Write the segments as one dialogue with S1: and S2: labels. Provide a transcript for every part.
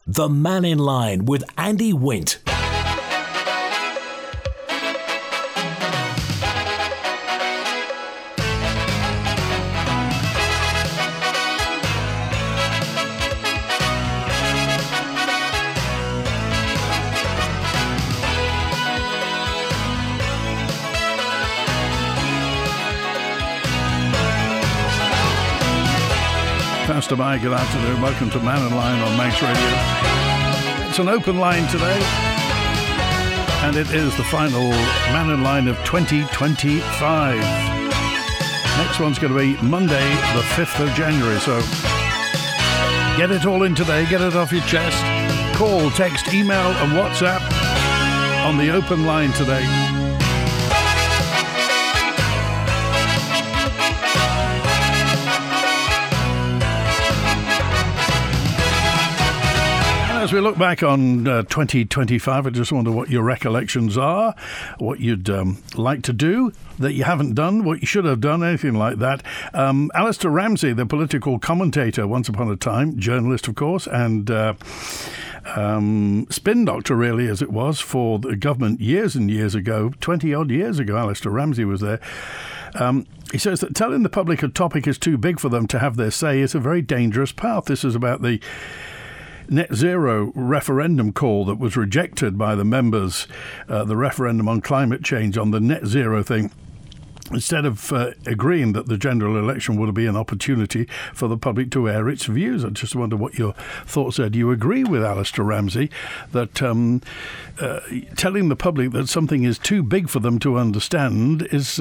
S1: The Man in Line with Andy Wint.
S2: Pastor Mike, good afternoon. Welcome to Man in Line on Manx Radio. It's an open line today, and it is the final Man in Line of 2025. Next one's going to be Monday, the 5th of January, so get it all in today, get it off your chest. Call, text, email and WhatsApp on the open line today. As we look back on 2025, I just wonder what your recollections are, what you'd like to do that you haven't done, what you should have done, anything like that. Alistair Ramsey, the political commentator, once upon a time, journalist, of course, and spin doctor, really, as it was, for the government years and years ago, 20-odd years ago, Alistair Ramsey was there. He says that telling the public a topic is too big for them to have their say is a very dangerous path. This is about the net zero referendum call that was rejected by the members, the referendum on climate change on the net zero thing. Instead of agreeing that the general election would be an opportunity for the public to air its views. I just wonder what your thoughts are. Do you agree with Alistair Ramsey that telling the public that something is too big for them to understand is...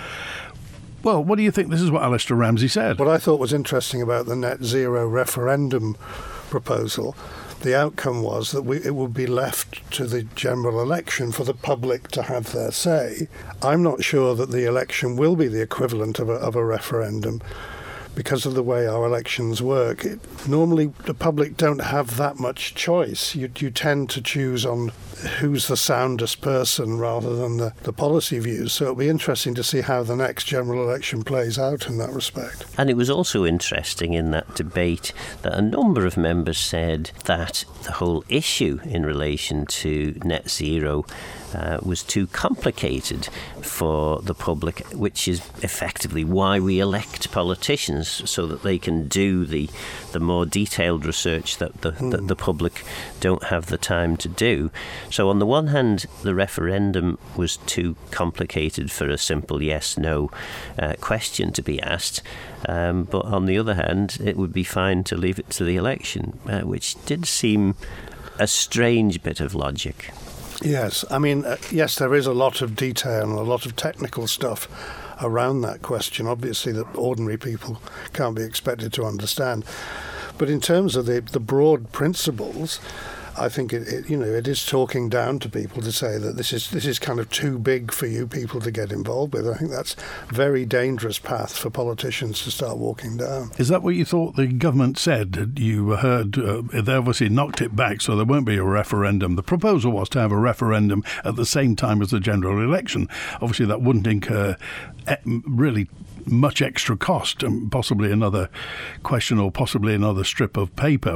S2: Well, what do you think? This is what Alistair Ramsey said.
S3: What I thought was interesting about the net zero referendum proposal, the outcome was that it would be left to the general election for the public to have their say. I'm not sure that the election will be the equivalent of a referendum because of the way our elections work. Normally, the public don't have that much choice. You tend to choose on who's the soundest person rather than the policy views. So it'll be interesting to see how the next general election plays out in that respect.
S4: And it was also interesting in that debate that a number of members said that the whole issue in relation to net zero was too complicated for the public, which is effectively why we elect politicians, so that they can do the more detailed research that the public don't have the time to do. So on the one hand, the referendum was too complicated for a simple yes-no question to be asked. But on the other hand, it would be fine to leave it to the election, which did seem a strange bit of logic.
S3: Yes, I mean, yes, there is a lot of detail and a lot of technical stuff around that question, obviously, that ordinary people can't be expected to understand. But in terms of the broad principles, I think it is talking down to people to say that this is kind of too big for you people to get involved with. I think that's a very dangerous path for politicians to start walking down.
S2: Is that what you thought the government said? You heard they obviously knocked it back, so there won't be a referendum. The proposal was to have a referendum at the same time as the general election. Obviously, that wouldn't incur really much extra cost, and possibly another question or possibly another strip of paper.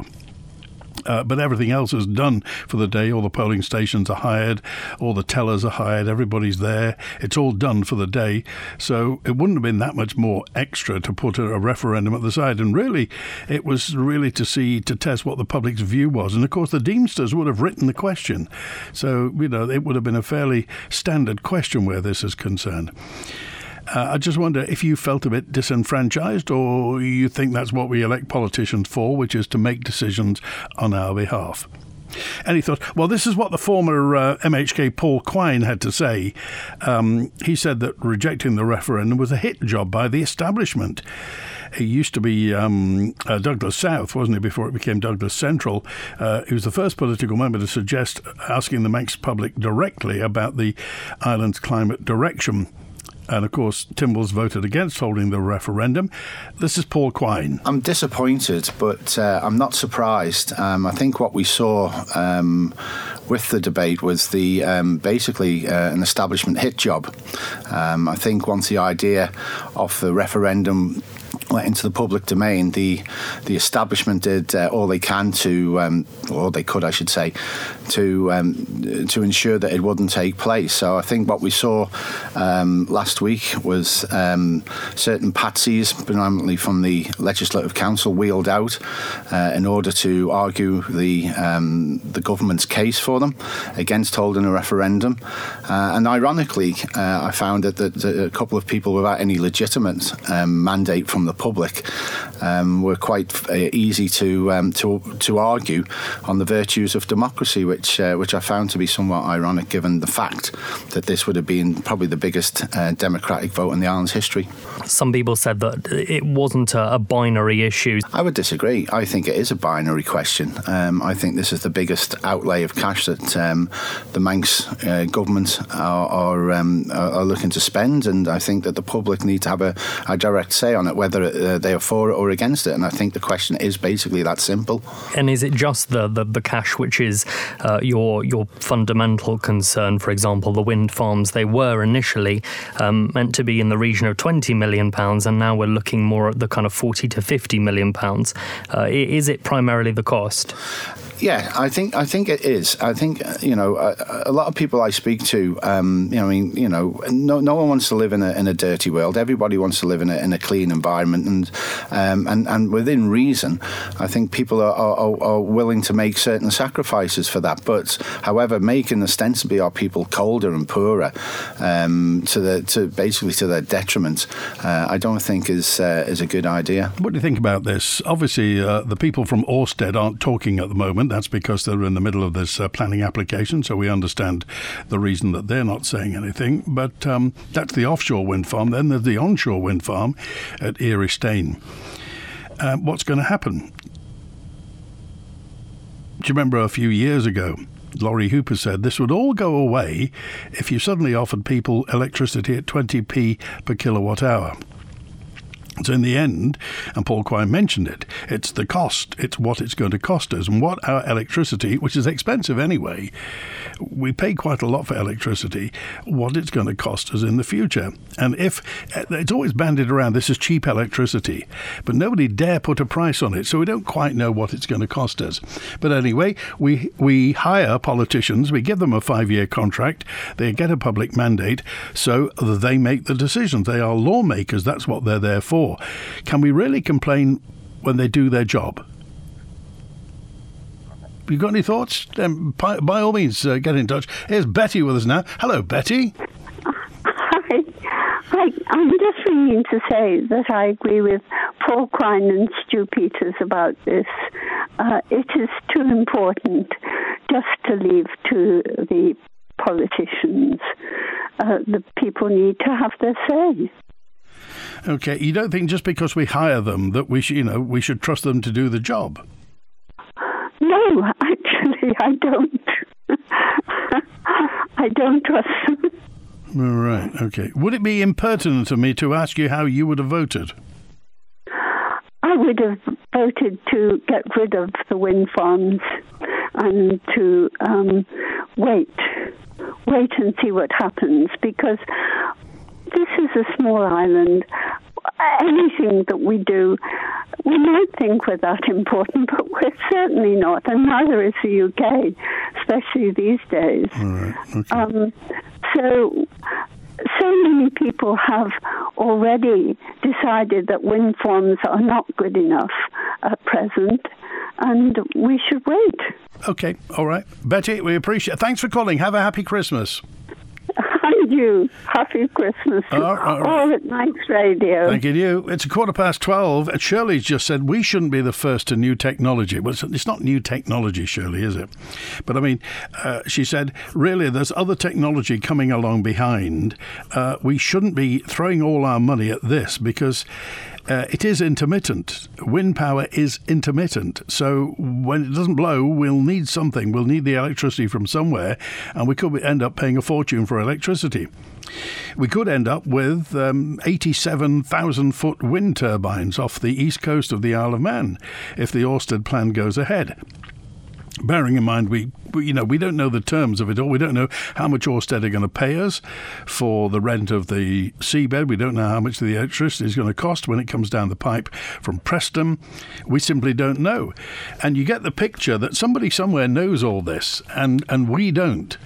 S2: But everything else is done for the day. All the polling stations are hired, all the tellers are hired, everybody's there. It's all done for the day. So it wouldn't have been that much more extra to put a referendum at the side. And really, it was really to test what the public's view was. And of course, the Deemsters would have written the question. So, it would have been a fairly standard question where this is concerned. I just wonder if you felt a bit disenfranchised, or you think that's what we elect politicians for, which is to make decisions on our behalf. Any thoughts? Well, this is what the former MHK Paul Quine had to say. He said that rejecting the referendum was a hit job by the establishment. He used to be Douglas South, wasn't he, before it became Douglas Central. He was the first political member to suggest asking the Manx public directly about the island's climate direction. And, of course, Timbals voted against holding the referendum. This is Paul Quine.
S5: I'm disappointed, but I'm not surprised. I think what we saw with the debate was basically an establishment hit job. I think once the idea of the referendum went into the public domain, the establishment did all they can to, or they could, I should say, to ensure that it wouldn't take place. So I think what we saw last week was certain patsies, predominantly from the Legislative Council, wheeled out in order to argue the government's case for them against holding a referendum. And ironically, I found that a couple of people without any legitimate mandate from the public were quite easy to argue on the virtues of democracy, which I found to be somewhat ironic, given the fact that this would have been probably the biggest democratic vote in the island's history.
S6: Some people said that it wasn't a binary issue.
S5: I would disagree. I think it is a binary question. I think this is the biggest outlay of cash that the Manx government are looking to spend, and I think that the public need to have a direct say on it, whether they are for it or against it. And I think the question is basically that simple.
S6: And is it just the cash which is your fundamental concern? For example, the wind farms, they were initially meant to be in the region of £20 million, and now we're looking more at the kind of £40 to £50 million. Is it primarily the cost?
S5: Yeah, I think it is. I think a lot of people I speak to, no one wants to live in a dirty world. Everybody wants to live in a clean environment, and within reason, I think people are willing to make certain sacrifices for that. But however, making ostensibly our people colder and poorer to their detriment, I don't think is a good idea.
S2: What do you think about this? Obviously, the people from Ørsted aren't talking at the moment. That's because they're in the middle of this planning application, so we understand the reason that they're not saying anything. But that's the offshore wind farm. Then there's the onshore wind farm at Eriestrain. What's going to happen? Do you remember a few years ago, Laurie Hooper said this would all go away if you suddenly offered people electricity at 20p per kilowatt hour. So in the end, and Paul Quine mentioned it, it's the cost, it's what it's going to cost us, and what our electricity, which is expensive anyway, we pay quite a lot for electricity, what it's going to cost us in the future. And if it's always bandied around, this is cheap electricity, but nobody dare put a price on it, so we don't quite know what it's going to cost us. But anyway, we hire politicians, we give them a 5-year contract, they get a public mandate, so they make the decisions. They are lawmakers, that's what they're there for. Can we really complain when they do their job? You got any thoughts? By all means, get in touch. Here's Betty with us now. Hello, Betty.
S7: Hi. I'm just ringing to say that I agree with Paul Quine and Stu Peters about this. It is too important just to leave to the politicians. The people need to have their say.
S2: Okay, you don't think just because we hire them that we should trust them to do the job?
S7: No, actually, I don't. I don't trust them.
S2: All right, okay. Would it be impertinent of me to ask you how you would have voted?
S7: I would have voted to get rid of the wind farms and to wait and see what happens, because this is a small island. Anything that we do, we might think we're that important, but we're certainly not, and neither is the UK, especially these days.
S2: All right. Okay.
S7: So many people have already decided that wind farms are not good enough at present, and we should wait.
S2: Okay, all right. Betty, we appreciate it. Thanks for calling. Have a happy Christmas.
S7: And you. Happy Christmas. All at Manx Radio.
S2: Thank you. It's 12:15. And Shirley's just said we shouldn't be the first to new technology. Well, it's not new technology, Shirley, is it? But I mean, she said, really, there's other technology coming along behind. We shouldn't be throwing all our money at this because it is intermittent. Wind power is intermittent. So when it doesn't blow, we'll need something. We'll need the electricity from somewhere, and we could end up paying a fortune for electricity. We could end up with 87,000-foot wind turbines off the east coast of the Isle of Man if the Ørsted plan goes ahead. Bearing in mind we we don't know the terms of it all. We don't know how much Ørsted are going to pay us for the rent of the seabed. We don't know how much the electricity is going to cost when it comes down the pipe from Preston. We simply don't know. And you get the picture that somebody somewhere knows all this, and we don't.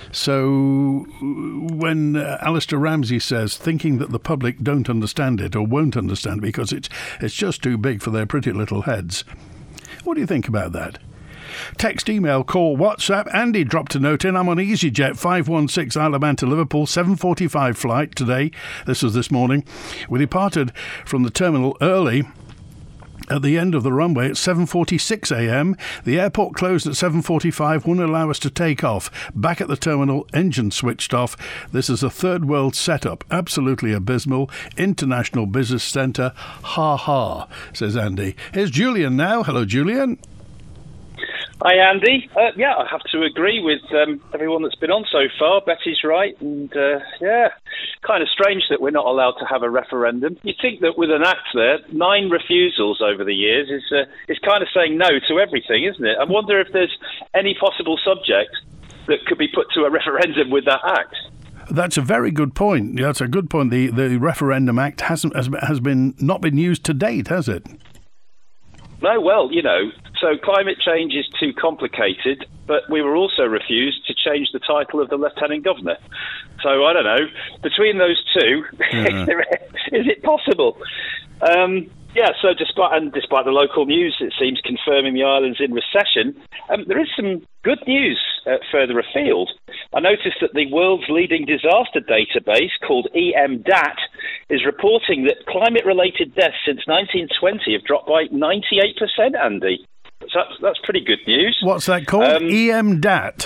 S2: So when Alistair Ramsey says, thinking that the public don't understand it or won't understand it because it's just too big for their pretty little heads, what do you think about that? Text, email, call, WhatsApp. Andy dropped a note in. I'm on EasyJet 516 Isle of Man to Liverpool, 7:45 flight today. This was this morning. We departed from the terminal early at the end of the runway at 7:46 a.m. The airport closed at 7:45, wouldn't allow us to take off. Back at the terminal, engine switched off. This is a third world setup. Absolutely abysmal. International Business Centre. Ha ha, says Andy. Here's Julian now. Hello, Julian.
S8: Hi, Andy. Yeah, I have to agree with everyone that's been on so far. Betty's right, and kind of strange that we're not allowed to have a referendum. You'd think that with an act there, 9 refusals over the years is kind of saying no to everything, isn't it? I wonder if there's any possible subject that could be put to a referendum with that act.
S2: That's a very good point. That's a good point. The Referendum Act has not been used to date, has it?
S8: No, well, so climate change is too complicated, but we were also refused to change the title of the Lieutenant Governor. So, I don't know, between those two, is it possible? So despite the local news, it seems, confirming the island's in recession, there is some good news further afield. I noticed that the world's leading disaster database, called EMDAT, is reporting that climate-related deaths since 1920 have dropped by 98%, Andy. So that's pretty good news.
S2: What's that called? EMDAT?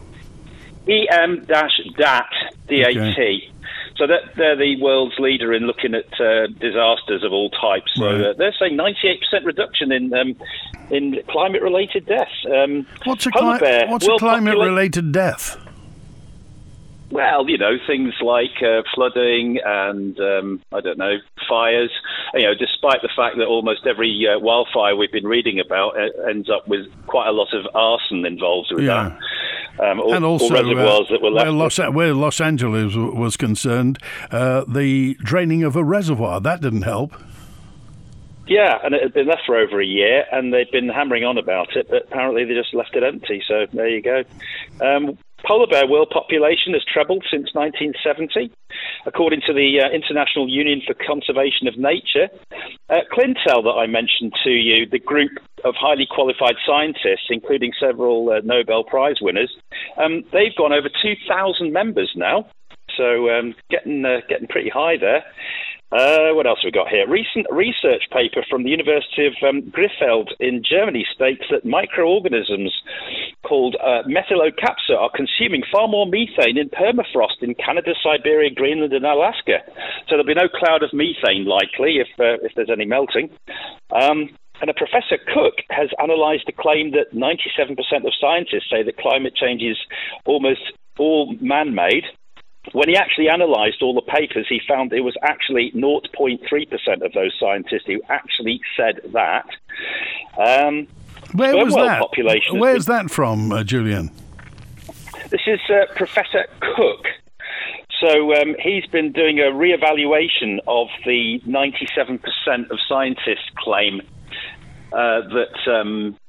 S8: EM-DAT, D-A-T. Okay. So they're the world's leader in looking at disasters of all types. So they're saying 98% reduction in climate-related deaths.
S2: What's a climate-related death?
S8: Well, things like flooding and, fires. Despite the fact that almost every wildfire we've been reading about ends up with quite a lot of arson involved with that.
S2: And also,
S8: reservoirs that were left
S2: where Los Angeles was concerned, the draining of a reservoir, that didn't help.
S8: Yeah, and it had been left for over a year, and they'd been hammering on about it, but apparently they just left it empty, so there you go. Polar bear world population has trebled since 1970, according to the International Union for Conservation of Nature. Clintel, that I mentioned to you, the group of highly qualified scientists, including several Nobel Prize winners, they've gone over 2,000 members now, so getting pretty high there. What else have we got here? Recent research paper from the University of Krefeld in Germany states that microorganisms called Methyllocapsa are consuming far more methane in permafrost in Canada, Siberia, Greenland and Alaska. So there'll be no cloud of methane likely if there's any melting. And a Professor Cook has analysed the claim that 97% of scientists say that climate change is almost all man-made. When he actually analysed all the papers, he found it was actually 0.3% of those scientists who actually said that.
S2: Where was that? Where's that from, Julian?
S8: This is Professor Cook. So he's been doing a re-evaluation of the 97% of scientists claim that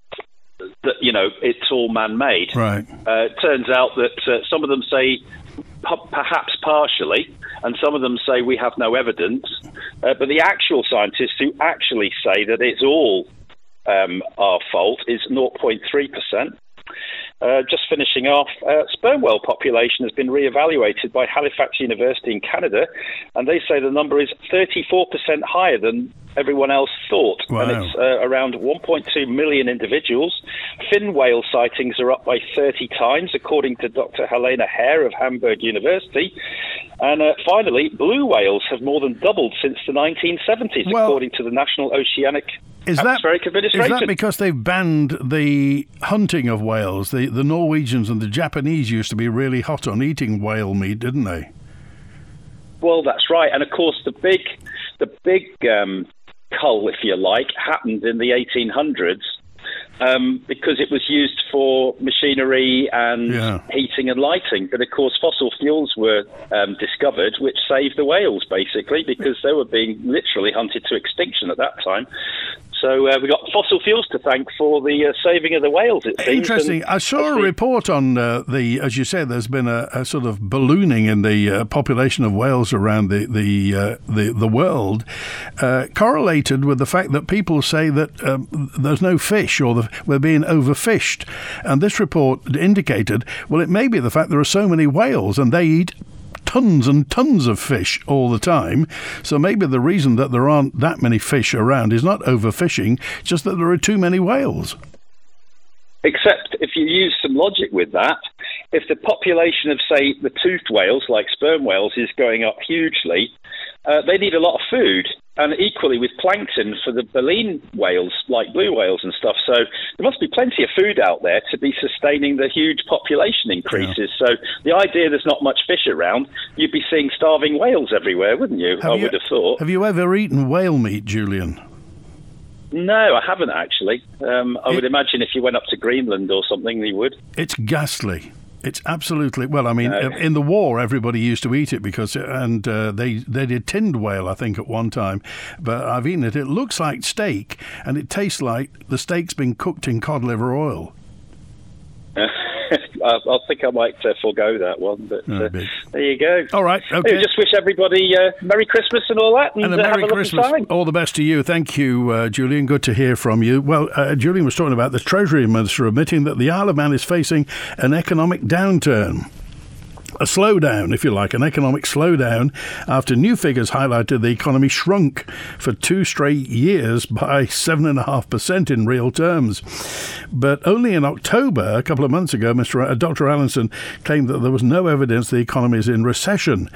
S8: it's all man-made.
S2: Right.
S8: It turns out that some of them say perhaps partially, and some of them say we have no evidence. But the actual scientists who actually say that it's all our fault is 0.3%. Just finishing off, sperm whale population has been re-evaluated by Halifax University in Canada, and they say the number is 34% higher than everyone else thought.
S2: Wow.
S8: And it's around 1.2 million individuals. Fin whale sightings are up by 30 times, according to Dr. Helena Hare of Hamburg University. And finally, blue whales have more than doubled since the 1970s, according to the National Oceanic Atmospheric Administration.
S2: Is that because they've banned the hunting of whales? The Norwegians and the Japanese used to be really hot on eating whale meat, didn't they?
S8: Well, that's right. And of course, the big cull, if you like, happened in the 1800s. because it was used for machinery and heating and lighting. But of course, fossil fuels were discovered, which saved the whales, basically, because they were being literally hunted to extinction at that time. So we got fossil fuels to thank for the saving of the whales, it seems.
S2: Interesting. I saw a report on as you said, there's been a sort of ballooning in the population of whales around the world, correlated with the fact that people say that there's no fish, or we're being overfished. And this report indicated, well, it may be the fact there are so many whales and they eat tons and tons of fish all the time. So maybe the reason that there aren't that many fish around is not overfishing, just that there are too many whales.
S8: Except if you use some logic with that, if the population of, say, the toothed whales, like sperm whales, is going up hugely, they need a lot of food. And equally with plankton for the baleen whales, like blue whales and stuff. So there must be plenty of food out there to be sustaining the huge population increases. Yeah. So the idea there's not much fish around, you'd be seeing starving whales everywhere, wouldn't you? I would have thought.
S2: Have you ever eaten whale meat, Julian?
S8: No, I haven't actually. I would imagine if you went up to Greenland or something, you would.
S2: It's ghastly. It's absolutely, well, I mean, in the war, everybody used to eat it because, and they did tinned whale, I think, at one time. But I've eaten it. It looks like steak, and it tastes like the steak's been cooked in cod liver oil.
S8: I think I might forego that one, but there you go.
S2: All right, okay.
S8: Just wish everybody Merry Christmas and all that, and
S2: a Merry
S8: have a
S2: Christmas.
S8: Lovely time.
S2: All the best to you. Thank you, Julian. Good to hear from you. Well, Julian was talking about the Treasury Minister admitting that the Isle of Man is facing an economic downturn. A slowdown, if you like, an economic slowdown, after new figures highlighted the economy shrunk for 2 straight years by 7.5% in real terms. But only in October, a couple of months ago, Dr. Allinson claimed that there was no evidence the economy is in recession.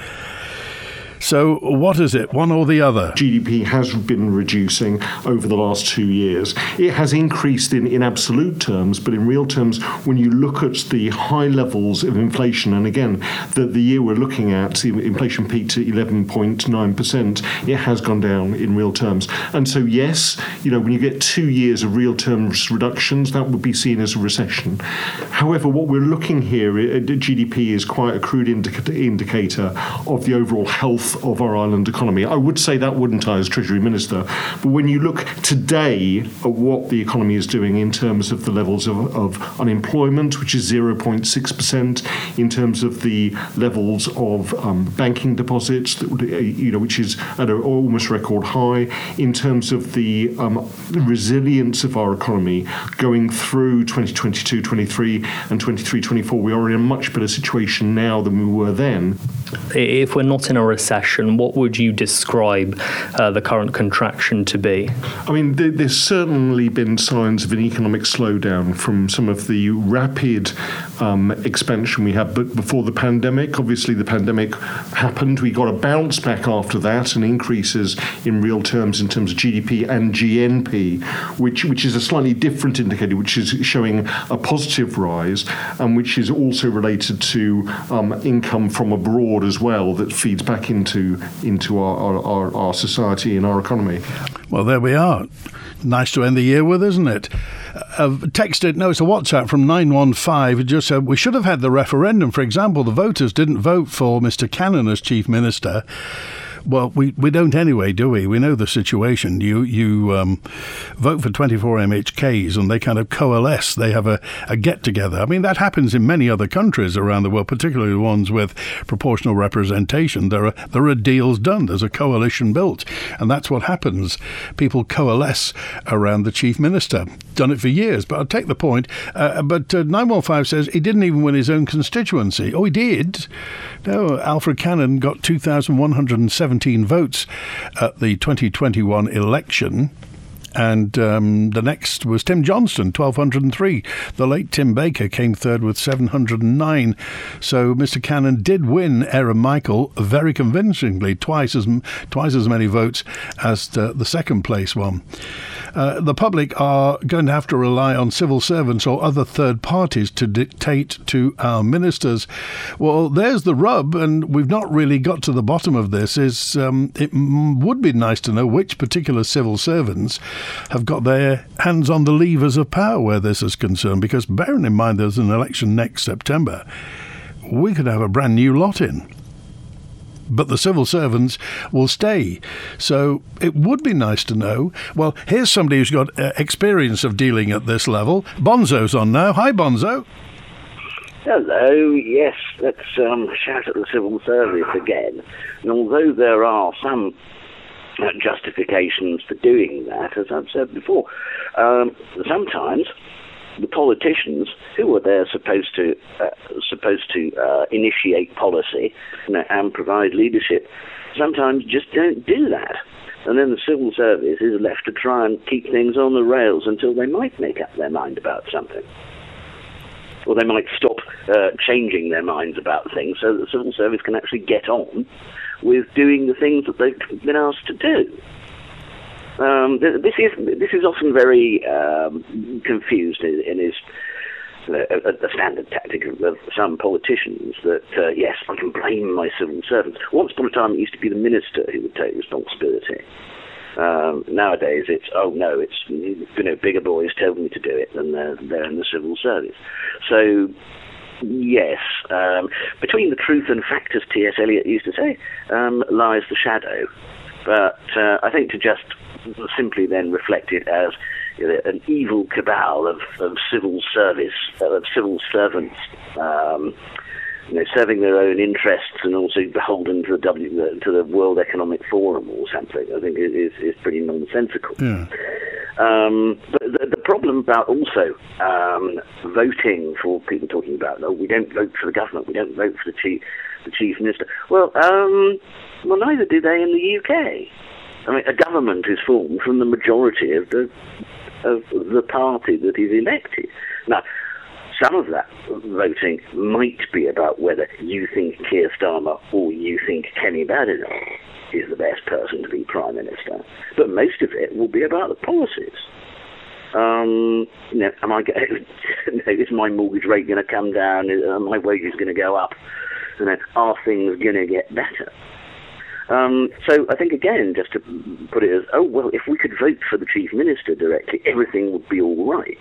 S2: So what is it, one or the other?
S9: GDP has been reducing over the last 2 years. It has increased in absolute terms, but in real terms, when you look at the high levels of inflation, and again, the year we're looking at, inflation peaked at 11.9%, it has gone down in real terms. And so, yes, when you get 2 years of real terms reductions, that would be seen as a recession. However, what we're looking here at GDP is quite a crude indicator of the overall health of our island economy. I would say that, wouldn't I, as Treasury Minister? But when you look today at what the economy is doing in terms of the levels of unemployment, which is 0.6%, in terms of the levels of banking deposits, which is at an almost record high, in terms of the resilience of our economy going through 2022, 23 and 23, 24, we are in a much better situation now than we were then.
S6: If we're not in a recession, what would you describe the current contraction to be?
S9: I mean, there's certainly been signs of an economic slowdown from some of the rapid expansion we had before the pandemic. Obviously, the pandemic happened. We got a bounce back after that and increases in real terms in terms of GDP and GNP, which is a slightly different indicator, which is showing a positive rise and which is also related to income from abroad as well that feeds back into our society and our economy.
S2: Well, there we are. Nice to end the year with, isn't it? It's a WhatsApp from 915. It just said, we should have had the referendum. For example, the voters didn't vote for Mr. Cannon as Chief Minister. Well, we don't anyway, do we? We know the situation. You vote for 24 MHKs and they kind of coalesce. They have a get-together. I mean, that happens in many other countries around the world, particularly ones with proportional representation. There are deals done. There's a coalition built. And that's what happens. People coalesce around the Chief Minister. Done it for years, but I'll take the point. But 915 says he didn't even win his own constituency. Oh, he did? No, Alfred Cannon got 2,117 votes at the 2021 election. And the next was Tim Johnston, 1,203. The late Tim Baker came third with 709. So Mr. Cannon did win Aaron Michael very convincingly, twice as many votes as the second place one. The public are going to have to rely on civil servants or other third parties to dictate to our ministers. Well, there's the rub, and we've not really got to the bottom of this. It would be nice to know which particular civil servants have got their hands on the levers of power where this is concerned, because bearing in mind there's an election next September, we could have a brand new lot in. But the civil servants will stay. So it would be nice to know. Well, here's somebody who's got experience of dealing at this level. Bonzo's on now. Hi, Bonzo.
S10: Hello, yes, let's shout at the civil service again. And although there are some justifications for doing that, as I've said before, sometimes the politicians who are there supposed to initiate policy, and provide leadership, sometimes just don't do that. And then the civil service is left to try and keep things on the rails until they might make up their mind about something. Or they might stop changing their minds about things so that the civil service can actually get on with doing the things that they've been asked to do. This is often very confused and is a standard tactic of some politicians that, yes, I can blame my civil servants. Once upon a time it used to be the minister who would take responsibility. Nowadays it's, oh no, it's bigger boys told me to do it than they're in the civil service. So yes, between the truth and fact, as T.S. Eliot used to say, lies the shadow. But I think to just simply then reflect it as an evil cabal of civil service, of civil servants, serving their own interests and also beholden to the World Economic Forum or something, I think is pretty nonsensical. Yeah. But the problem about also voting, for people talking about, we don't vote for the government, we don't vote for the chief minister. Well, neither do they in the UK. I mean, a government is formed from the majority of the party that is elected. Now, some of that voting might be about whether you think Keir Starmer or you think Kenny Badenoch is the best person to be Prime Minister, but most of it will be about the policies. Is my mortgage rate going to come down? Are my wages going to go up? Are things going to get better? So I think, again, just to put it as, if we could vote for the Chief Minister directly, everything would be all right.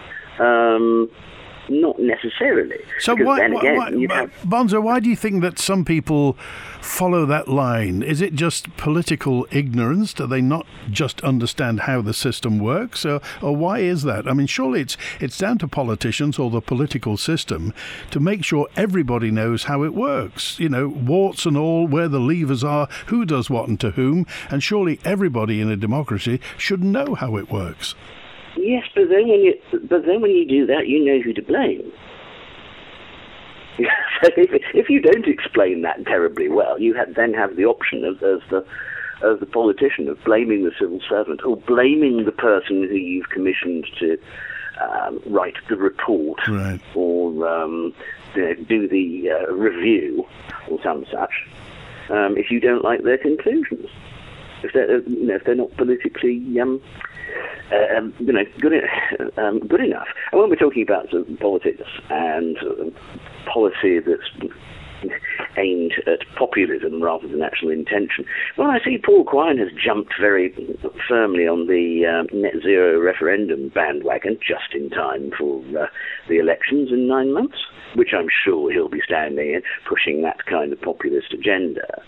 S10: Not necessarily.
S2: So Bonzo, why do you think that some people follow that line? Is it just political ignorance? Do they not just understand how the system works? Or why is that? I mean, surely it's down to politicians or the political system to make sure everybody knows how it works. Warts and all, where the levers are, who does what and to whom. And surely everybody in a democracy should know how it works.
S10: Yes, but then when you do that, you know who to blame. If you don't explain that terribly well, you then have the option as the politician of blaming the civil servant or blaming the person who you've commissioned to write the report, right, or do the review or some such. If you don't like their conclusions, if they're not politically good enough. And when we're talking about politics and policy that's aimed at populism rather than actual intention, well, I see Paul Quine has jumped very firmly on the net zero referendum bandwagon just in time for the elections in 9 months, which I'm sure he'll be standing in, pushing that kind of populist agenda.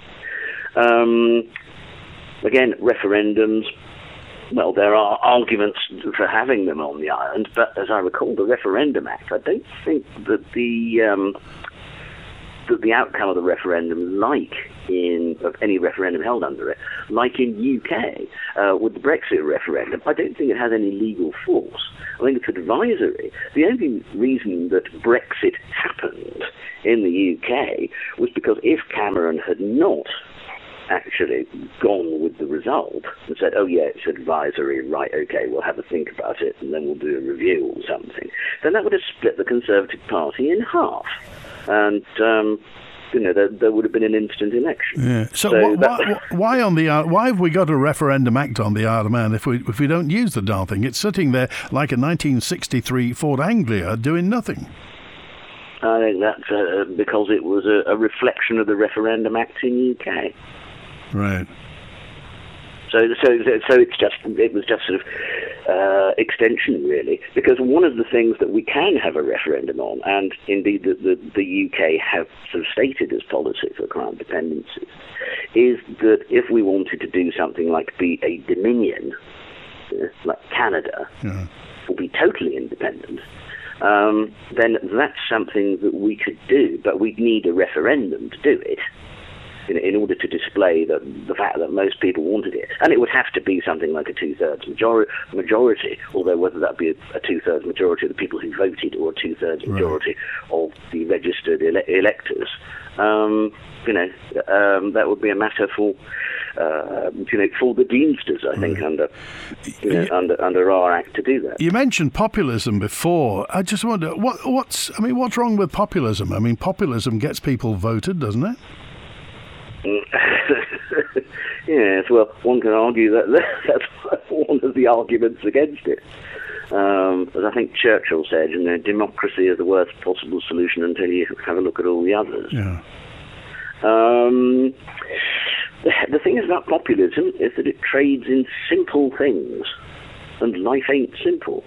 S10: Again, referendums, well, there are arguments for having them on the island, but as I recall the Referendum Act, I don't think that the outcome of the referendum, of any referendum held under it, like in UK with the Brexit referendum, I don't think it has any legal force. I think it's advisory. The only reason that Brexit happened in the UK was because if Cameron had not actually gone with the result and said, oh yeah, it's advisory, right, okay, we'll have a think about it and then we'll do a review or something, then that would have split the Conservative Party in half. And, there would have been an instant election. Yeah.
S2: So why have we got a Referendum Act on the Isle of Man if we don't use the darn thing? It's sitting there like a 1963 Ford Anglia doing nothing.
S10: I think that's because it was a reflection of the Referendum Act in UK.
S2: Right.
S10: So it was just sort of extension, really, because one of the things that we can have a referendum on, and indeed the UK have sort of stated as policy for Crown dependencies, is that if we wanted to do something like be a dominion, like Canada, or be totally independent, then that's something that we could do, but we'd need a referendum to do it. In order to display the fact that most people wanted it. And it would have to be something like a two-thirds majority, although whether that be a two-thirds majority of the people who voted or a two-thirds majority of the registered electors, that would be a matter for for the Deemsters, I think, under our Act to do that.
S2: You mentioned populism before. I just wonder, what's wrong with populism? I mean, populism gets people voted, doesn't it?
S10: Yes, well, one can argue that's one of the arguments against it. As I think Churchill said, democracy is the worst possible solution until you have a look at all the others.
S2: Yeah.
S10: The thing is about populism is that it trades in simple things, and life ain't simple.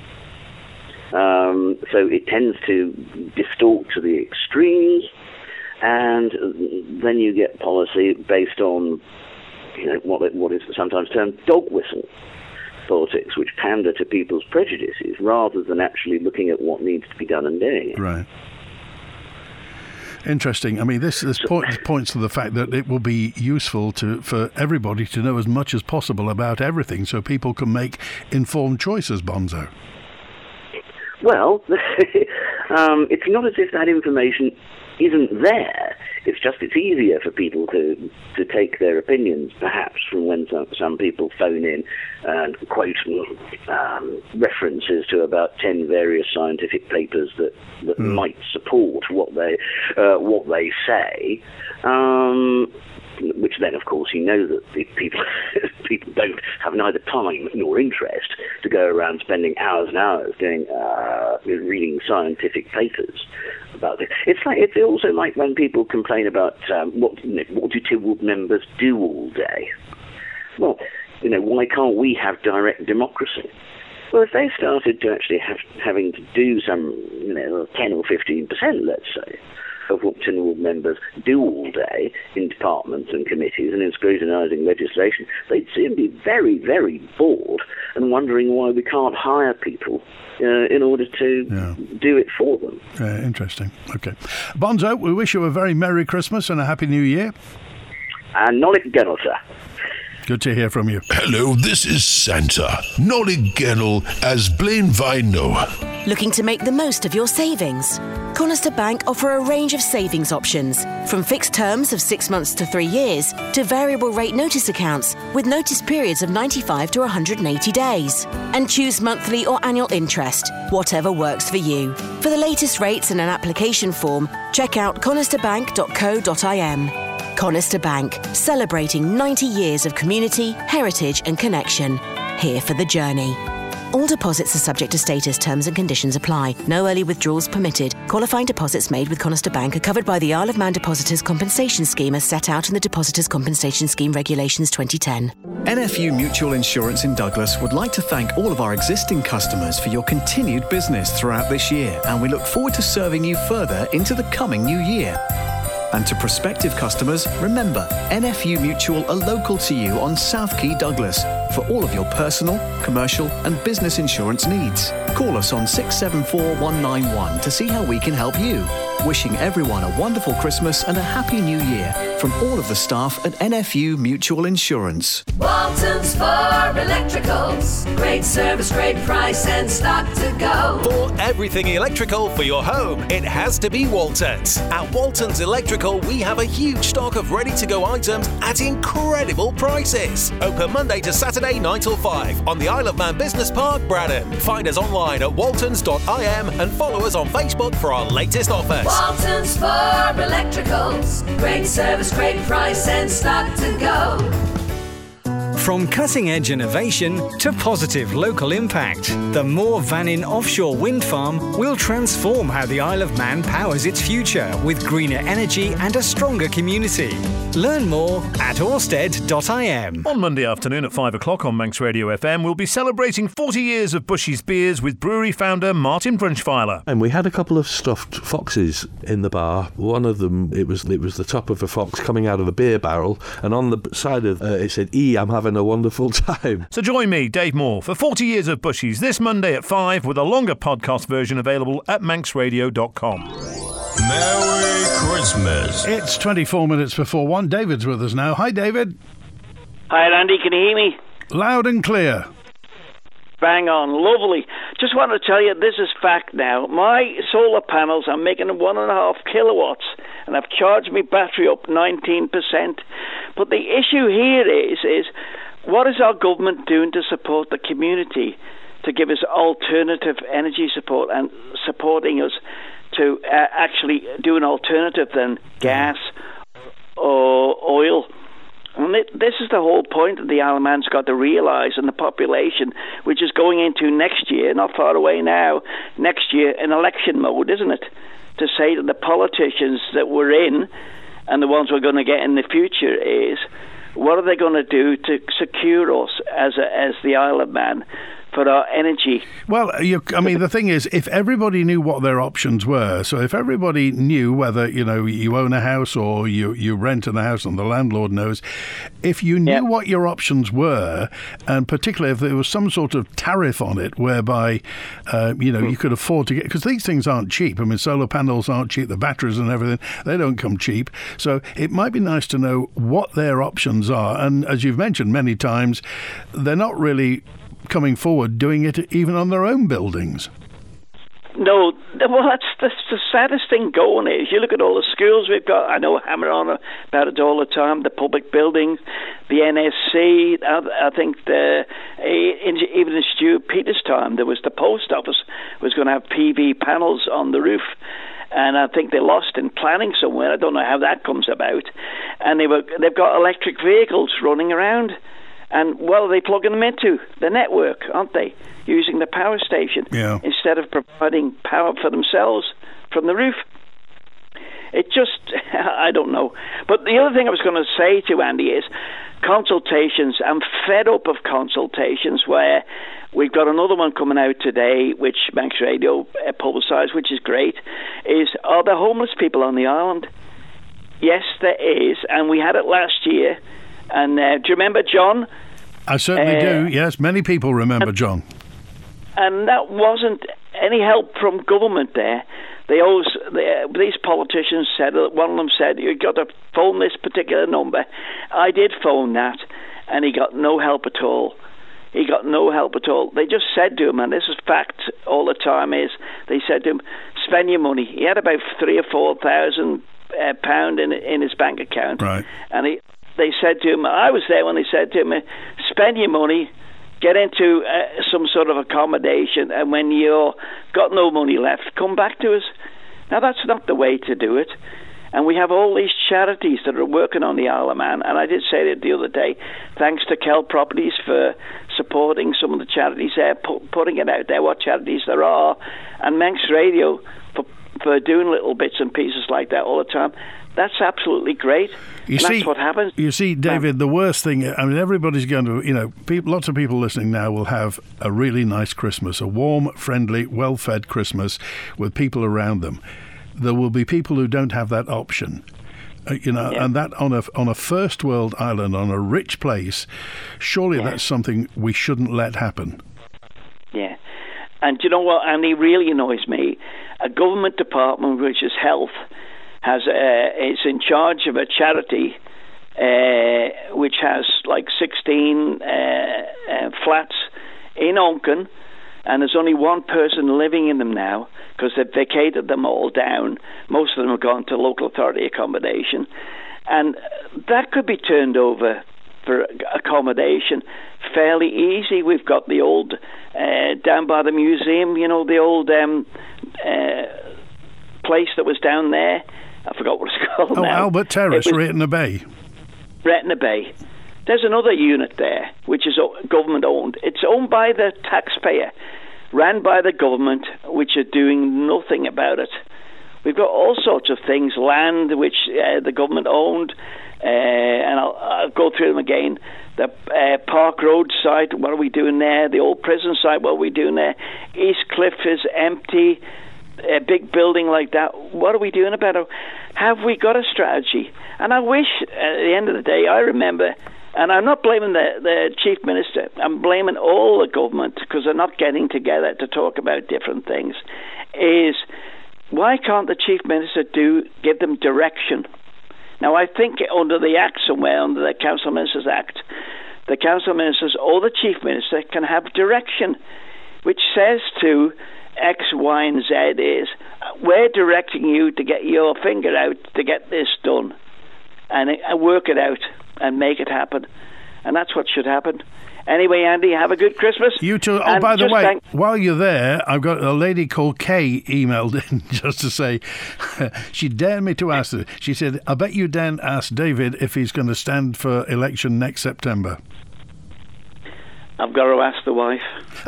S10: So it tends to distort to the extremes, and then you get policy based on what is sometimes termed dog whistle politics, which pander to people's prejudices rather than actually looking at what needs to be done and doing it.
S2: Right. Interesting. I mean, this points to the fact that it will be useful for everybody to know as much as possible about everything, so people can make informed choices, Bonzo.
S10: Well, it's not as if that information isn't there. It's easier for people to take their opinions, perhaps, from when some people phone in and quote references to about 10 various scientific papers that might support what they say. Which then, of course, that people don't have neither time nor interest to go around spending hours and hours reading scientific papers about it. It's also like when people complain about what do Tilwood members do all day. Well, why can't we have direct democracy? Well, if they started to actually having to do some 10 or 15%, let's say, of what Tilwood members do all day in departments and committees and in scrutinising legislation, they'd soon be very, very bored and wondering why we can't hire people in order to do it for them.
S2: Interesting. Okay. Bonzo, we wish you a very Merry Christmas and a Happy New Year.
S10: And Nolik Gennell, sir.
S2: Good to hear from you.
S11: Hello, this is Santa. Nolik Gennell as Blaine Vino.
S12: Looking to make the most of your savings? Conister Bank offer a range of savings options, from fixed terms of 6 months to 3 years to variable rate notice accounts with notice periods of 95 to 180 days. And choose monthly or annual interest, whatever works for you. For the latest rates and an application form, check out conisterbank.co.im. Conister Bank, celebrating 90 years of community, heritage and connection. Here for the journey. All deposits are subject to status, terms and conditions apply. No early withdrawals permitted. Qualifying deposits made with Conister Bank are covered by the Isle of Man Depositors Compensation Scheme as set out in the Depositors Compensation Scheme Regulations 2010.
S13: NFU Mutual Insurance in Douglas would like to thank all of our existing customers for your continued business throughout this year, and we look forward to serving you further into the coming new year. And to prospective customers, remember, NFU Mutual are local to you on South Quay, Douglas, for all of your personal, commercial and business insurance needs. Call us on 674 191 to see how we can help you. Wishing everyone a wonderful Christmas and a Happy New Year from all of the staff at NFU Mutual Insurance.
S14: Walton's for electricals. Great service, great price and stock to go.
S15: For everything electrical for your home, it has to be Waltons. At Waltons Electrical, we have a huge stock of ready-to-go items at incredible prices. Open Monday to Saturday 9 till 5 on the Isle of Man Business Park, Braddon. Find us online at waltons.im and follow us on Facebook for our latest offers.
S14: Waltons for electricals. Great service, great price and stock to go.
S16: From cutting-edge innovation to positive local impact, the Moor Vannin offshore wind farm will transform how the Isle of Man powers its future with greener energy and a stronger community. Learn more at orsted.im.
S17: On Monday afternoon at 5 o'clock on Manx Radio FM, we'll be celebrating 40 years of Bushy's Beers with brewery founder Martin Brunchweiler.
S18: And we had a couple of stuffed foxes in the bar. One of them, it was the top of a fox coming out of the beer barrel, and on the side of it said, I'm having a wonderful time.
S17: So join me, Dave Moore, for 40 years of Bushy's this Monday at 5 with a longer podcast version available at manxradio.com.
S11: Merry Christmas.
S2: It's 24 minutes before 1. David's with us now. Hi, David.
S19: Hi, Andy. Can you hear me?
S2: Loud and clear.
S19: Bang on. Lovely. Just want to tell you, this is fact now. My solar panels are making 1.5 kilowatts, and I've charged my battery up 19%. But the issue here is what is our government doing to support the community, to give us alternative energy support and supporting us to actually do an alternative than gas or oil? And this is the whole point that the Isle of Man's got to realise, and the population, which is going into next year, not far away now, next year in election mode, isn't it? To say that the politicians that we're in and the ones we're going to get in the future is, what are they going to do to secure us as the Isle of Man for our energy?
S2: Well, the thing is, if everybody knew what their options were, so if everybody knew whether, you own a house or you rent in a house and the landlord knows, if you knew what your options were, and particularly if there was some sort of tariff on it whereby, you could afford to get, because these things aren't cheap. I mean, solar panels aren't cheap, the batteries and everything, they don't come cheap. So it might be nice to know what their options are. And as you've mentioned many times, they're not really coming forward doing it even on their own buildings.
S19: No, well, that's the saddest thing going is, you look at all the schools we've got. I know hammer on about it all the time, the public buildings, the NSC. I think even in Stuart Peters' time, there was the post office was going to have PV panels on the roof. And I think they lost in planning somewhere. I don't know how that comes about. And they've got electric vehicles running around. And what are they plugging them into? The network, aren't they? Using the power station instead of providing power for themselves from the roof. It just, I don't know. But the other thing I was going to say to Andy is consultations. I'm fed up of consultations where we've got another one coming out today, which Manx Radio publicised, which is great, are there homeless people on the island? Yes, there is. And we had it last year. And do you remember John?
S2: I certainly do, yes. Many people remember John.
S19: And that wasn't any help from government there. These politicians said, one of them said, you've got to phone this particular number. I did phone that, and he got no help at all. He got no help at all. They just said to him, and this is fact all the time, they said to him, spend your money. He had about £3,000 or £4,000 in his bank account.
S2: Right.
S19: And they said to him, I was there when they said to him, spend your money, get into some sort of accommodation, and when you've got no money left, come back to us. Now, that's not the way to do it. And we have all these charities that are working on the Isle of Man, and I did say it the other day, thanks to Kell Properties for supporting some of the charities there, putting it out there, what charities there are, and Manx Radio for doing little bits and pieces like that all the time. That's absolutely great. That's what happens.
S2: You see, David, the worst thing, I mean, everybody's going to, lots of people listening now will have a really nice Christmas, a warm, friendly, well-fed Christmas with people around them. There will be people who don't have that option. And that on a first world island, on a rich place, surely that's something we shouldn't let happen.
S19: Yeah. And do you know what, Andy, really annoys me? A government department, which is health, is in charge of a charity which has like 16 flats in Onken, and there's only one person living in them now because they've vacated them all down. Most of them have gone to local authority accommodation, and that could be turned over for accommodation fairly easy. We've got the old down by the museum, the old place that was down there. I forgot what it's called now.
S2: Albert Terrace, Retna Bay.
S19: Retna Bay. There's another unit there, which is government-owned. It's owned by the taxpayer, ran by the government, which are doing nothing about it. We've got all sorts of things, land which the government owned, and I'll go through them again. The Park Road site, what are we doing there? The old prison site, what are we doing there? East Cliff is empty. A big building like that, what are we doing about it? Have we got a strategy? And I wish, at the end of the day, I remember, and I'm not blaming the Chief Minister, I'm blaming all the government because they're not getting together to talk about different things, is why can't the Chief Minister give them direction? Now, I think under the Act somewhere, under the Council Ministers Act, the Council Ministers or the Chief Minister can have direction, which says to X, Y, and Z is, we're directing you to get your finger out to get this done and work it out and make it happen. And that's what should happen. Anyway, Andy, have a good Christmas.
S2: You too. Oh, by the way, while you're there, I've got a lady called Kay emailed in just to say, she dared me to ask her. She said, I bet you daren't ask David if he's going to stand for election next September.
S19: I've got to ask the wife.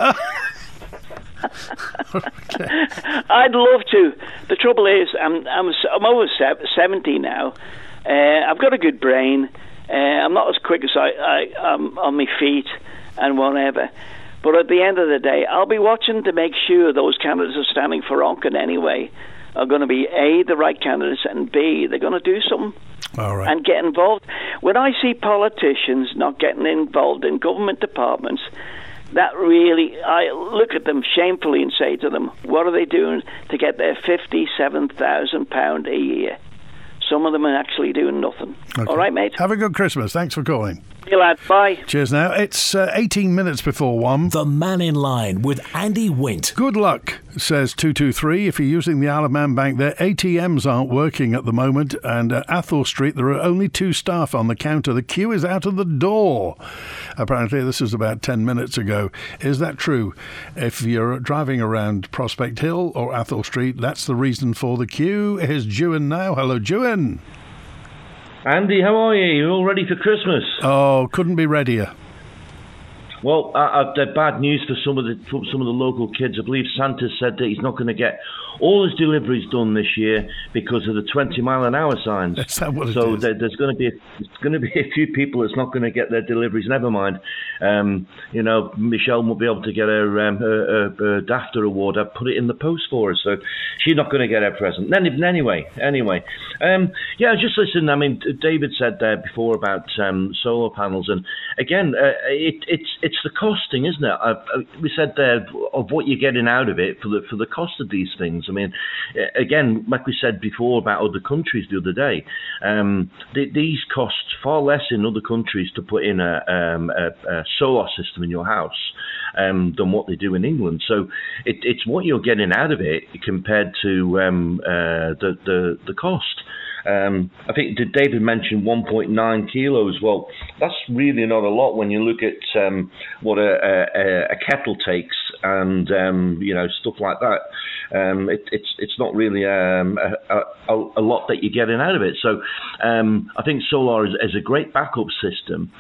S2: Okay.
S19: I'd love to. The trouble is, I'm over 70 now. I've got a good brain. I'm not as quick as I'm on my feet and whatever. But at the end of the day, I'll be watching to make sure those candidates are standing for Onken anyway are going to be A, the right candidates, and B, they're going to do something.
S2: All right.
S19: And get involved. When I see politicians not getting involved in government departments, that really, I look at them shamefully and say to them, what are they doing to get their £57,000 a year? Some of them are actually doing nothing. Okay. All right, mate?
S2: Have a good Christmas. Thanks for calling.
S19: See you, lad. Bye.
S2: Cheers now. It's 18 minutes before 1.
S1: The Man in Line with Andy Wint.
S2: Good luck, says 223. If you're using the Isle of Man Bank, their ATMs aren't working at the moment. And at Athol Street, there are only 2 staff on the counter. The queue is out of the door. Apparently, this is about 10 minutes ago. Is that true? If you're driving around Prospect Hill or Athol Street, that's the reason for the queue. Here's Juan now. Hello, Juan.
S20: Andy, how are you? You all ready for Christmas?
S2: Oh, couldn't be readier.
S20: Well, bad news for some of the local kids. I believe Santa said that he's not going to get all his deliveries done this year because of the 20-mile-an-hour signs.
S2: Is that what it
S20: so
S2: is?
S20: There's going to be a few people that's not going to get their deliveries. Never mind. Michelle won't be able to get her DAFTA award. I put it in the post for her, so she's not going to get her present. Anyway. Just listen. I mean, David said there before about solar panels, and again, it's the costing, isn't it? We said there of what you're getting out of it for the cost of these things. I mean, again, like we said before about other countries the other day, these cost far less in other countries to put in a solar system in your house than what they do in England. So it's what you're getting out of it compared to the cost. I think David mentioned 1.9 kilos. Well, that's really not a lot when you look at what a kettle takes and stuff like that. It's not really a lot that you're getting out of it. So I think solar is a great backup system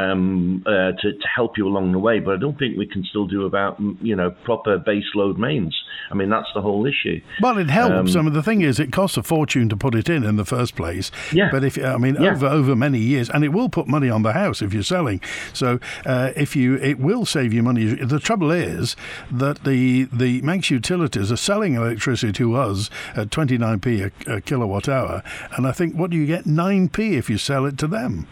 S20: to help you along the way. But I don't think we can still do about proper base load mains. I mean, that's the whole issue.
S2: Well, it helps. I mean, the thing is, it costs a fortune to put it in the first place.
S20: Yeah.
S2: But over many years, and it will put money on the house if you're selling. So it will save you money. The trouble is that the Manx utilities are selling electricity to us at 29p a kilowatt hour, and I think, what do you get? 9p if you sell it to them.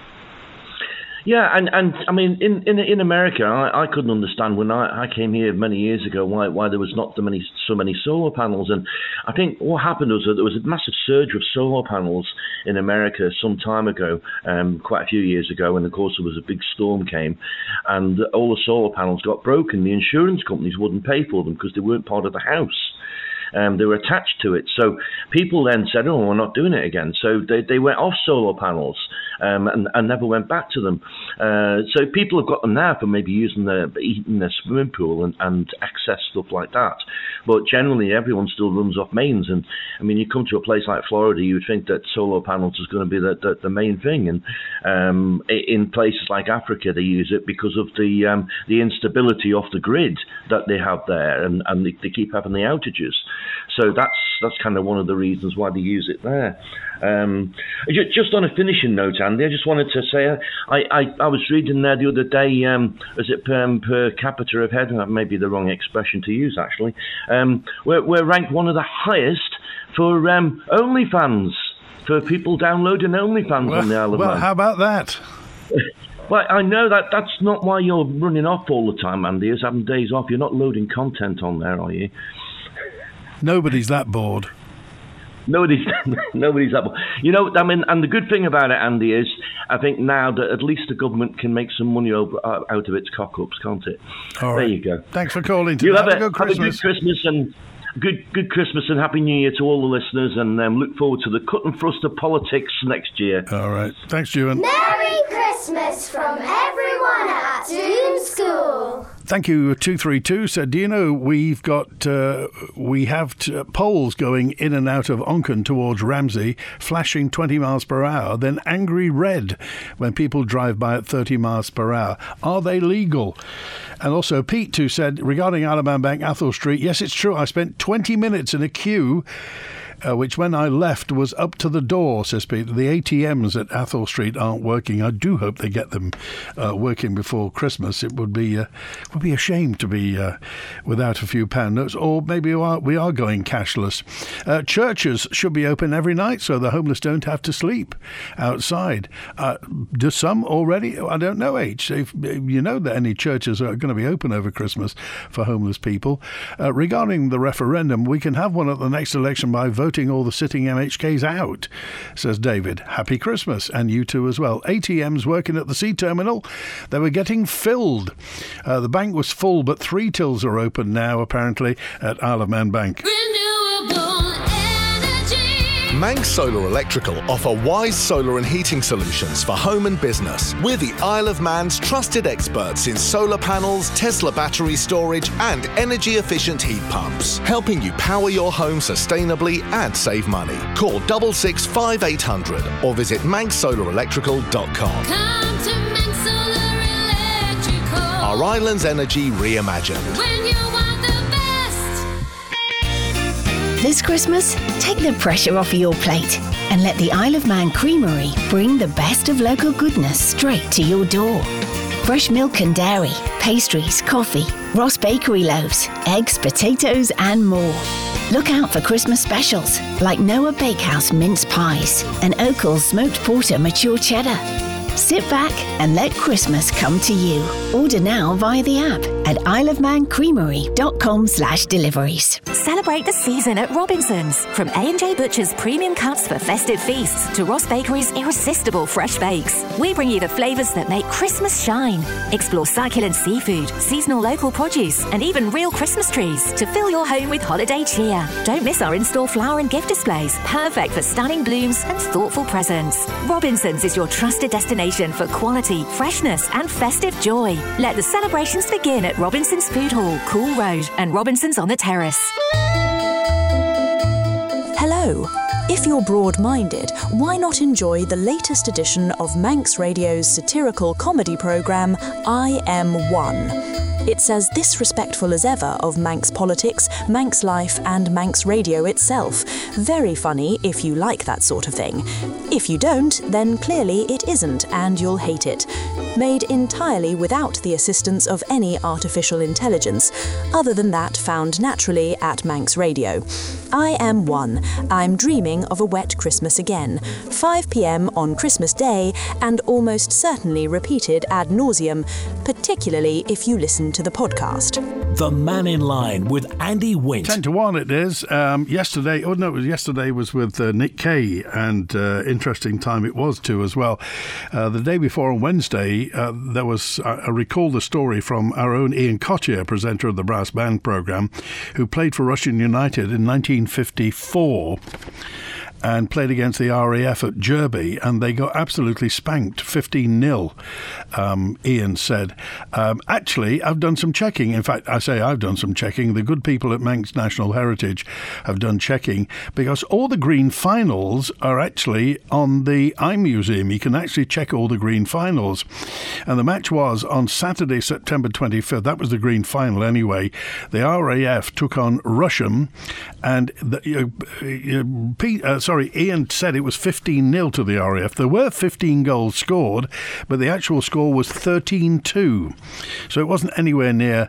S20: Yeah, and I mean, in America, I couldn't understand when I came here many years ago why there was not so many solar panels. And I think what happened was that there was a massive surge of solar panels in America some time ago, quite a few years ago, and of course there was a big storm came, and all the solar panels got broken. The insurance companies wouldn't pay for them because they weren't part of the house. They were attached to it. So people then said, oh, we're not doing it again. So they went off solar panels and never went back to them. So people have got them now for maybe using their swimming pool and access stuff like that. But generally, everyone still runs off mains. And I mean, you come to a place like Florida, you would think that solar panels is going to be the main thing. And in places like Africa, they use it because of the instability of the grid that they have there, and they keep having the outages. So that's kind of one of the reasons why they use it there. Just on a finishing note, Andy, I just wanted to say I was reading there the other day, is it per capita of head? That may be the wrong expression to use, actually. We're ranked one of the highest for OnlyFans, for people downloading OnlyFans on the Isle of Man.
S2: Well, how about that?
S20: Well, I know that's not why you're running off all the time, Andy, is having days off. You're not loading content on there, are you?
S2: Nobody's that bored.
S20: Nobody's that bored. You know, I mean, and the good thing about it, Andy, is I think now that at least the government can make some money out of its cock-ups, can't it?
S2: All right.
S20: There you go.
S2: Thanks for calling today.
S20: You have a
S2: good Christmas.
S20: Have a good Christmas and good Christmas and Happy New Year to all the listeners, and look forward to the cut and thrust of politics next year.
S2: All right. Thanks, Ewan.
S21: Merry Christmas from everyone at Doom School.
S2: Thank you, 232. So, do you know we have poles going in and out of Onchan towards Ramsey, flashing 20 miles per hour, then angry red when people drive by at 30 miles per hour. Are they legal? And also, Pete, who said, regarding Isle of Man Bank, Athol Street, yes, it's true. I spent 20 minutes in a queue, which when I left was up to the door, says Pete. The ATMs at Athol Street aren't working. I do hope they get them working before Christmas. It would be a shame to be without a few pound notes, or maybe we are going cashless. Churches should be open every night so the homeless don't have to sleep outside. Do some already? I don't know, H. If you know that any churches are going to be open over Christmas for homeless people. Regarding the referendum, we can have one at the next election by voting all the sitting MHKs out, says David. Happy Christmas, and you too as well. ATMs working at the sea terminal, they were getting filled. The bank was full, but 3 tills are open now, apparently, at Isle of Man Bank.
S22: Manx Solar Electrical offer wise solar and heating solutions for home and business. We're the Isle of Man's trusted experts in solar panels, Tesla battery storage and energy-efficient heat pumps, helping you power your home sustainably and save money. Call 66 5800 or visit manxsolarelectrical.com.
S14: Come to Manx Solar Electrical.
S22: Our island's energy reimagined.
S14: When you want the best.
S23: This Christmas, take the pressure off your plate and let the Isle of Man Creamery bring the best of local goodness straight to your door. Fresh milk and dairy, pastries, coffee, Ross Bakery loaves, eggs, potatoes and more. Look out for Christmas specials like Noah Bakehouse mince pies and Oakel's smoked porter mature cheddar. Sit back and let Christmas come to you. Order now via the app at isleofmancreamery.com/deliveries.
S24: Celebrate the season at Robinson's. From A&J Butcher's premium cuts for festive feasts to Ross Bakery's irresistible fresh bakes, we bring you the flavours that make Christmas shine. Explore succulent seafood, seasonal local produce, and even real Christmas trees to fill your home with holiday cheer. Don't miss our in-store flower and gift displays, perfect for stunning blooms and thoughtful presents. Robinson's is your trusted destination for quality, freshness, and festive joy. Let the celebrations begin at Robinson's Food Hall, Cool Road, and Robinson's on the Terrace.
S25: Hello. If you're broad-minded, why not enjoy the latest edition of Manx Radio's satirical comedy programme, I Am One? It's as disrespectful as ever of Manx politics, Manx life and Manx radio itself. Very funny if you like that sort of thing. If you don't, then clearly it isn't and you'll hate it. Made entirely without the assistance of any artificial intelligence, other than that found naturally at Manx Radio. I Am One. I'm dreaming of a wet Christmas again. 5 p.m. on Christmas Day and almost certainly repeated ad nauseum, particularly if you listen to the podcast.
S1: The Man in Line with Andy Wint.
S2: 10-1 it is. Yesterday was with Nick Kay, and interesting time it was too as well. The day before on Wednesday, there was, I recall the story from our own Ian Cottier, presenter of the Brass Band programme, who played for Rushden United in 1954. And played against the RAF at Derby, and they got absolutely spanked, 15-0, Ian said. Actually, I've done some checking. In fact, I say I've done some checking. The good people at Manx National Heritage have done checking, because all the green finals are actually on the iMuseum. You can actually check all the green finals. And the match was on Saturday, September 25th. That was the green final anyway. The RAF took on Rushen, and Ian said it was 15-0 to the RAF. There were 15 goals scored, but the actual score was 13-2. So it wasn't anywhere near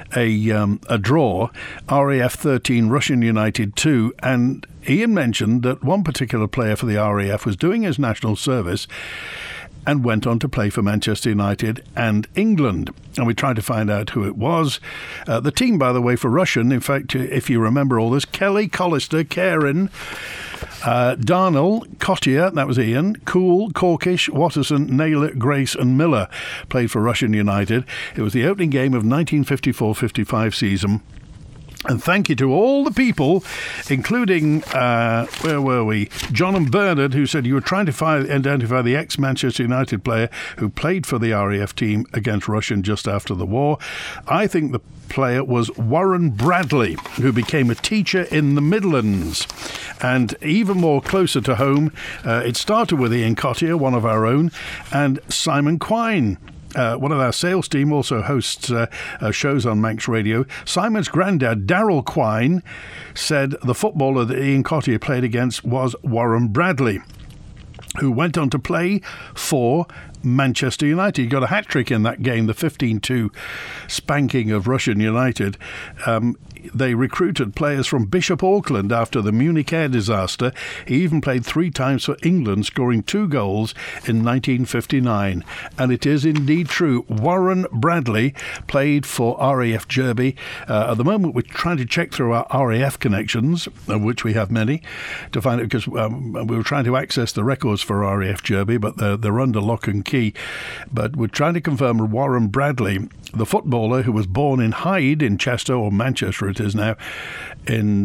S2: a draw. RAF 13, Rushden United 2. And Ian mentioned that one particular player for the RAF was doing his national service and went on to play for Manchester United and England. And we tried to find out who it was. The team, by the way, for Rushen, in fact, if you remember all this, Kelly, Collister, Cairn, Darnell, Cottier, that was Ian, Cool, Corkish, Watterson, Naylor, Grace and Miller played for Rushden United. It was the opening game of 1954-55 season. And thank you to all the people, including, where were we? John and Bernard, who said you were trying to identify the ex-Manchester United player who played for the RAF team against Rushen just after the war. I think the player was Warren Bradley, who became a teacher in the Midlands. And even more closer to home, it started with Ian Cottier, one of our own, and Simon Quine. One of our sales team also hosts shows on Manx Radio. Simon's granddad, Darrell Quine, said the footballer that Ian Cottier played against was Warren Bradley, who went on to play for Manchester United. He got a hat-trick in that game, the 15-2 spanking of Rushden United. They recruited players from Bishop Auckland after the Munich air disaster. He even played 3 times for England, scoring 2 goals in 1959. And it is indeed true. Warren Bradley played for RAF Derby. At the moment, we're trying to check through our RAF connections, of which we have many, to find it, because we were trying to access the records for RAF Derby, but they're under lock and key. But we're trying to confirm Warren Bradley, the footballer who was born in Hyde in Chester, or Manchester it is now, in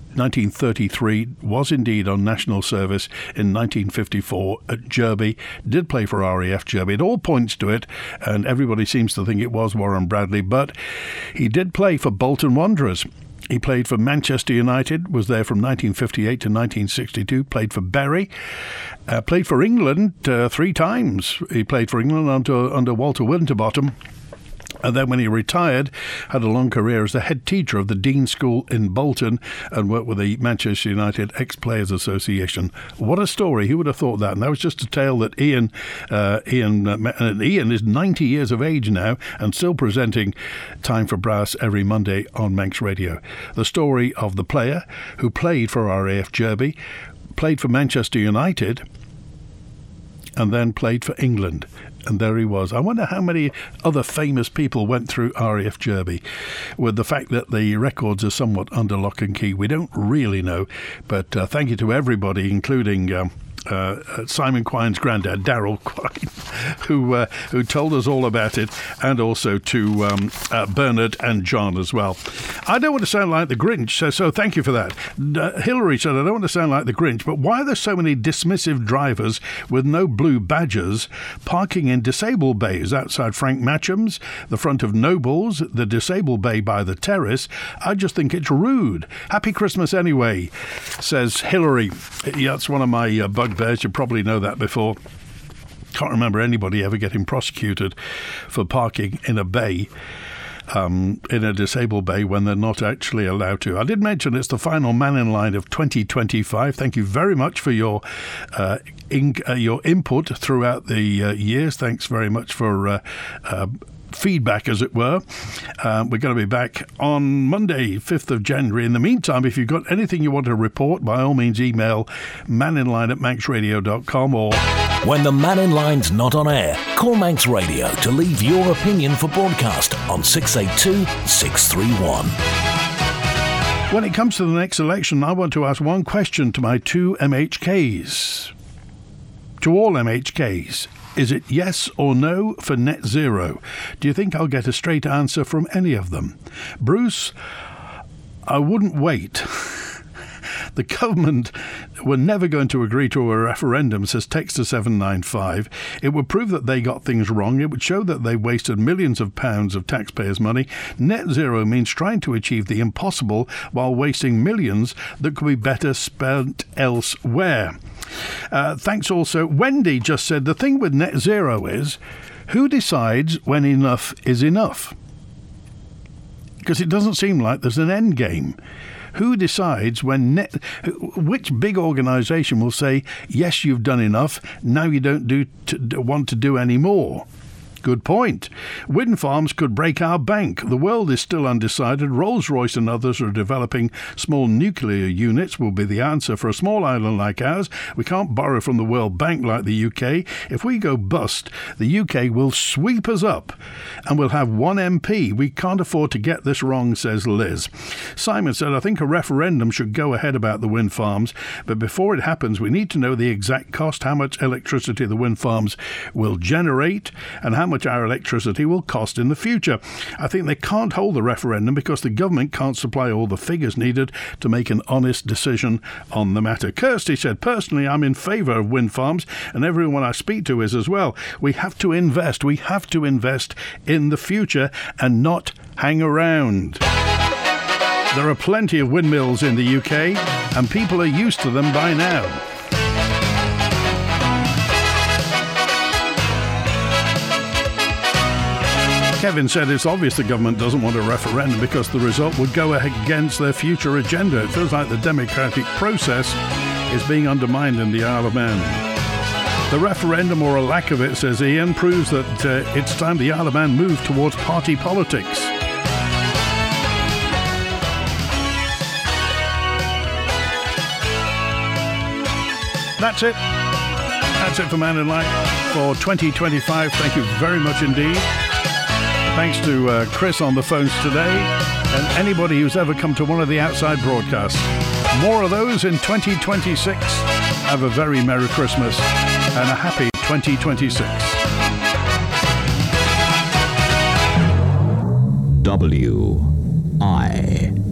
S2: 1933, was indeed on national service in 1954 at Derby, did play for RAF Derby. It all points to it, and everybody seems to think it was Warren Bradley, but he did play for Bolton Wanderers. He played for Manchester United, was there from 1958 to 1962, played for Bury, played for England 3 times. He played for England under Walter Winterbottom. And then when he retired, had a long career as the head teacher of the Dean School in Bolton and worked with the Manchester United Ex-Players Association. What a story. Who would have thought that? And that was just a tale that Ian is 90 years of age now and still presenting Time for Brass every Monday on Manx Radio. The story of the player who played for RAF Derby, played for Manchester United, and then played for England. And there he was. I wonder how many other famous people went through RAF Derby. With the fact that the records are somewhat under lock and key, we don't really know. But thank you to everybody, including Simon Quine's granddad, Darrell Quine, who told us all about it, and also to Bernard and John as well. I don't want to sound like the Grinch, so thank you for that. Hillary said, I don't want to sound like the Grinch, but why are there so many dismissive drivers with no blue badges parking in disabled bays outside Frank Matcham's, the front of Noble's, the disabled bay by the terrace? I just think it's rude. Happy Christmas anyway, says Hillary. Yeah, that's one of my bugbears. You probably know that before. Can't remember anybody ever getting prosecuted for parking in a bay, in a disabled bay, when they're not actually allowed to. I did mention it's the final Man in Line of 2025. Thank you very much for your input throughout the years. Thanks very much for feedback, as it were. We're going to be back on Monday, 5th of January. In the meantime, if you've got anything you want to report, by all means email maninline@manxradio.com or...
S1: When the Man in Line's not on air, call Manx Radio to leave your opinion for broadcast on 682 631.
S2: When it comes to the next election, I want to ask one question to my two MHKs. To all MHKs. Is it yes or no for net zero? Do you think I'll get a straight answer from any of them? Bruce, I wouldn't wait. The government were never going to agree to a referendum, says Texter 795. It would prove that they got things wrong. It would show that they wasted millions of pounds of taxpayers' money. Net zero means trying to achieve the impossible while wasting millions that could be better spent elsewhere. Thanks also. Wendy just said the thing with net zero is who decides when enough is enough? Because it doesn't seem like there's an end game. Who decides which big organisation will say, yes, you've done enough, now you don't want to do any more? Good point. Wind farms could break our bank. The world is still undecided. Rolls-Royce and others are developing small nuclear units will be the answer for a small island like ours. We can't borrow from the World Bank like the UK. If we go bust, the UK will sweep us up and we'll have one MP. We can't afford to get this wrong, says Liz. Simon said, I think a referendum should go ahead about the wind farms, but before it happens, we need to know the exact cost, how much electricity the wind farms will generate, and how much our electricity will cost in the future. I think they can't hold the referendum because the government can't supply all the figures needed to make an honest decision on the matter. Kirsty said, personally, I'm in favour of wind farms, and everyone I speak to is as well. We have to invest. We have to invest in the future and not hang around. There are plenty of windmills in the UK, and people are used to them by now. Kevin said it's obvious the government doesn't want a referendum because the result would go against their future agenda. It feels like the democratic process is being undermined in the Isle of Man. The referendum, or a lack of it, says Ian, proves that it's time the Isle of Man moved towards party politics. That's it. That's it for Man in Light for 2025. Thank you very much indeed. Thanks to Chris on the phones today and anybody who's ever come to one of the outside broadcasts. More of those in 2026. Have a very Merry Christmas and a happy 2026.
S3: WILFM.